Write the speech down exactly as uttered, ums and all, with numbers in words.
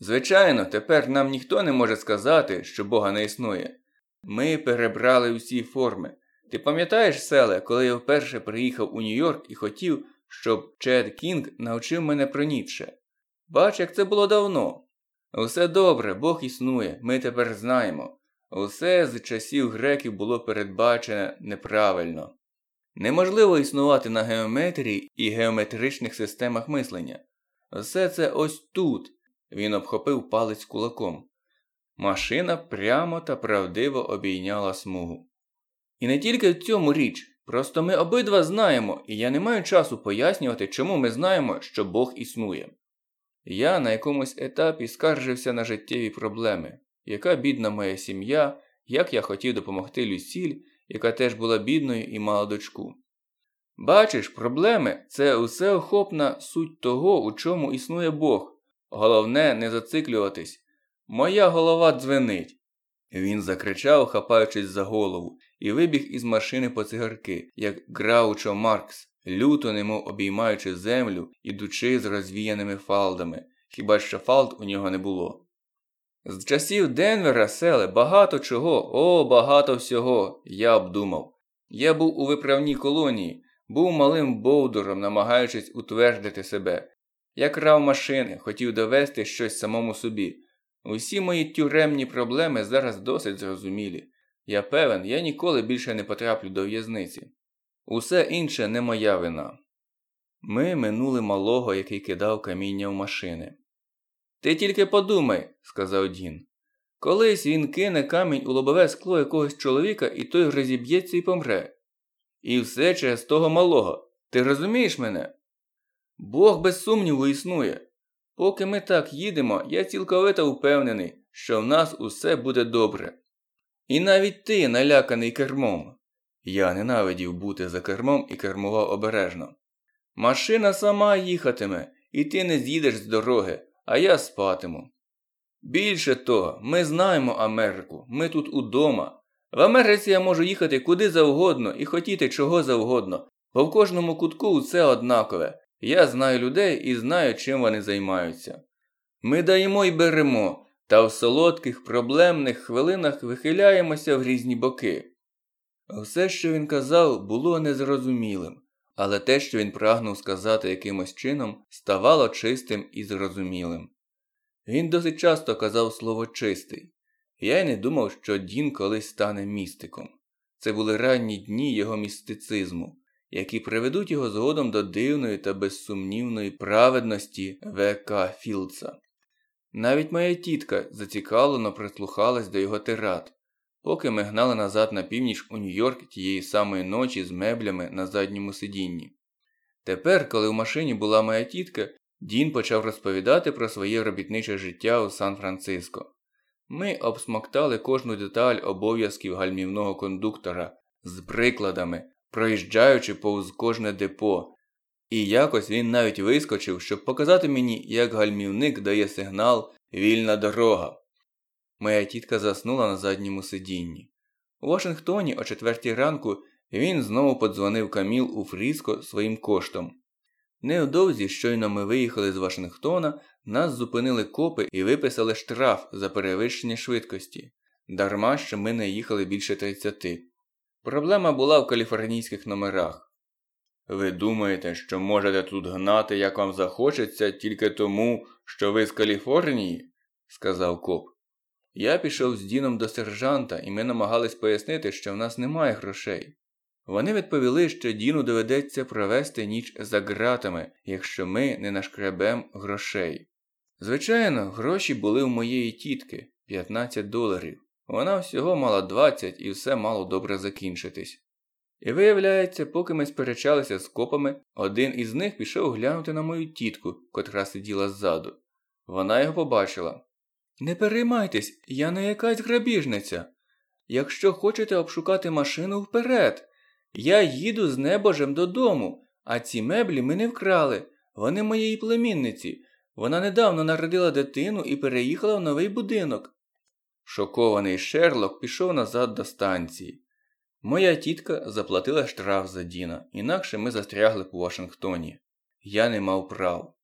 Звичайно, тепер нам ніхто не може сказати, що Бога не існує. Ми перебрали усі форми. Ти пам'ятаєш, Селе, коли я вперше приїхав у Нью-Йорк і хотів, щоб Чед Кінг навчив мене про Ніцше? Бач, як це було давно. Усе добре, Бог існує, ми тепер знаємо. Усе з часів греків було передбачене неправильно. Неможливо існувати на геометрії і геометричних системах мислення. Все це ось тут. Він обхопив палець кулаком. Машина прямо та правдиво обійняла смугу. І не тільки в цьому річ. Просто ми обидва знаємо, і я не маю часу пояснювати, чому ми знаємо, що Бог існує. Я на якомусь етапі скаржився на життєві проблеми. Яка бідна моя сім'я, як я хотів допомогти Люсіль, яка теж була бідною і мала дочку. Бачиш, проблеми – це усеохопна суть того, у чому існує Бог. Головне не зациклюватись. Моя голова дзвенить. Він закричав, хапаючись за голову, і вибіг із машини по цигарки, як Граучо Маркс, люто немов обіймаючи землю, ідучи з розвіяними фалдами, хіба що фалд у нього не було. З часів Денвера, Селе, багато чого, о, багато всього, я обдумав. Я був у виправній колонії, був малим бовдуром, намагаючись утвердити себе. Я крав машини, хотів довести щось самому собі. Усі мої тюремні проблеми зараз досить зрозумілі. Я певен, я ніколи більше не потраплю до в'язниці. Усе інше не моя вина. Ми минули малого, який кидав каміння в машини. «Ти тільки подумай», – сказав Дін. «Колись він кине камінь у лобове скло якогось чоловіка, і той розіб'ється і помре. І все через того малого. Ти розумієш мене? Бог без сумніву існує. Поки ми так їдемо, я цілковито впевнений, що в нас усе буде добре. І навіть ти наляканий кермом». Я ненавидів бути за кермом і кермував обережно. «Машина сама їхатиме, і ти не з'їдеш з дороги, а я спатиму. Більше того, ми знаємо Америку, ми тут удома. В Америці я можу їхати куди завгодно і хотіти чого завгодно, бо в кожному кутку усе однакове. Я знаю людей і знаю, чим вони займаються. Ми даємо і беремо, та в солодких, проблемних хвилинах вихиляємося в різні боки». Все, що він казав, було незрозумілим, але те, що він прагнув сказати якимось чином, ставало чистим і зрозумілим. Він досить часто казав слово «чистий». Я й не думав, що Дін колись стане містиком. Це були ранні дні його містицизму, які приведуть його згодом до дивної та безсумнівної праведності В К Філдса. Навіть моя тітка зацікавлено прислухалась до його тирад, поки ми гнали назад на північ у Нью-Йорк тієї самої ночі з меблями на задньому сидінні. Тепер, коли в машині була моя тітка, Дін почав розповідати про своє робітниче життя у Сан-Франциско. Ми обсмоктали кожну деталь обов'язків гальмівного кондуктора з прикладами, проїжджаючи повз кожне депо. І якось він навіть вискочив, щоб показати мені, як гальмівник дає сигнал «Вільна дорога». Моя тітка заснула на задньому сидінні. У Вашингтоні о четвертій ранку він знову подзвонив Каміл у Фріско своїм коштом. Невдовзі, щойно ми виїхали з Вашингтона, нас зупинили копи і виписали штраф за перевищення швидкості. Дарма, що ми не їхали більше тридцяти. Проблема була в каліфорнійських номерах. «Ви думаєте, що можете тут гнати, як вам захочеться, тільки тому, що ви з Каліфорнії?» – сказав коп. Я пішов з Діном до сержанта, і ми намагались пояснити, що в нас немає грошей. Вони відповіли, що Діну доведеться провести ніч за ґратами, якщо ми не нашкребем грошей. Звичайно, гроші були у моєї тітки – п'ятнадцять доларів. Вона всього мала двадцять і все мало добре закінчитись. І виявляється, поки ми сперечалися з копами, один із них пішов глянути на мою тітку, котра сиділа ззаду. Вона його побачила. «Не переймайтесь, я не якась грабіжниця. Якщо хочете обшукати машину, вперед. Я їду з небожем додому, а ці меблі ми не вкрали. Вони моєї племінниці. Вона недавно народила дитину і переїхала в новий будинок». Шокований Шерлок пішов назад до станції. Моя тітка заплатила штраф за Діна, інакше ми застрягли по Вашингтоні. Я не мав прав.